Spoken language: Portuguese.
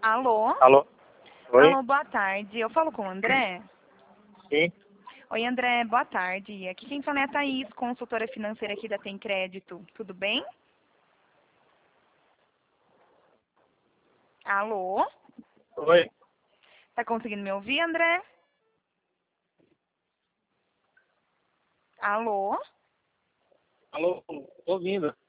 Alô? Alô? Oi? Alô, boa tarde. Eu falo com o André? Sim? Oi, André, boa tarde. Aqui quem fala é a Thaís, consultora financeira aqui da Tem Crédito. Tudo bem? Alô? Oi? Tá conseguindo me ouvir, André? Alô? Alô? Tô ouvindo.